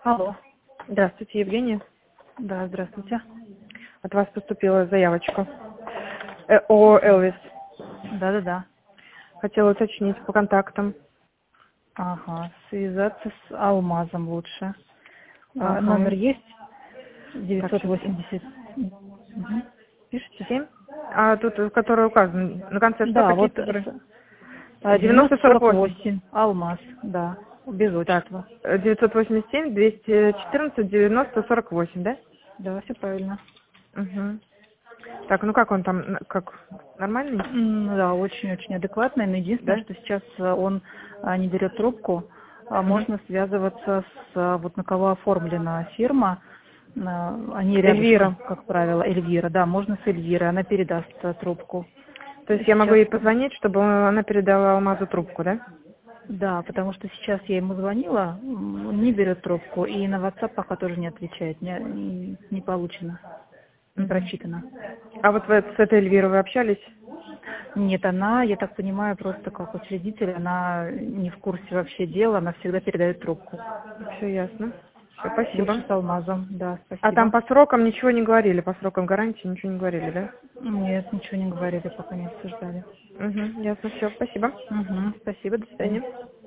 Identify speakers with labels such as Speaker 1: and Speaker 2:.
Speaker 1: Алло.
Speaker 2: Здравствуйте, Евгения.
Speaker 1: Да, здравствуйте.
Speaker 2: От вас поступила заявочка о Элвис.
Speaker 1: Да.
Speaker 2: Хотела уточнить по контактам.
Speaker 1: Ага, связаться с Алмазом лучше. Номер
Speaker 2: Ага.
Speaker 1: есть?
Speaker 2: Так, сейчас.
Speaker 1: 980. Мгм. Пишите?
Speaker 2: 7. А тут, который указан на конце, что
Speaker 1: Да,
Speaker 2: какие
Speaker 1: вот
Speaker 2: цифры? 9048.
Speaker 1: 9048. Алмаз, да, без
Speaker 2: Так,
Speaker 1: отчества.
Speaker 2: 987, 214, 9048, да?
Speaker 1: Да, все правильно.
Speaker 2: Угу. Так, ну как он там, как, нормальный?
Speaker 1: Да, очень-очень адекватный, но единственное,
Speaker 2: Да?
Speaker 1: что сейчас он не берет трубку,
Speaker 2: Угу.
Speaker 1: можно связываться с, вот на кого оформлена фирма, они рядышком,
Speaker 2: Эльвира.
Speaker 1: как правило, Эльвира, да, можно с Эльвирой, она передаст трубку.
Speaker 2: То есть я могу
Speaker 1: Сейчас,
Speaker 2: ей позвонить, чтобы она передала Алмазу трубку, да?
Speaker 1: да, потому что сейчас я ему звонила, он не берет трубку, и на WhatsApp пока тоже не отвечает, не получено, не
Speaker 2: Угу.
Speaker 1: прочитано.
Speaker 2: А вот вы с этой Эльвирой вы общались?
Speaker 1: Нет, она, я так понимаю, просто как учредитель, она не в курсе вообще дела, она всегда передает трубку.
Speaker 2: Все ясно. Все,
Speaker 1: Лучше
Speaker 2: спасибо.
Speaker 1: с алмазом, да,
Speaker 2: А там
Speaker 1: спасибо.
Speaker 2: по срокам ничего не говорили, по срокам гарантии ничего не говорили, да?
Speaker 1: Нет, ничего не говорили, пока не обсуждали.
Speaker 2: Угу, ясно, все, спасибо.
Speaker 1: Угу, спасибо, до
Speaker 2: До
Speaker 1: свидания.
Speaker 2: свидания.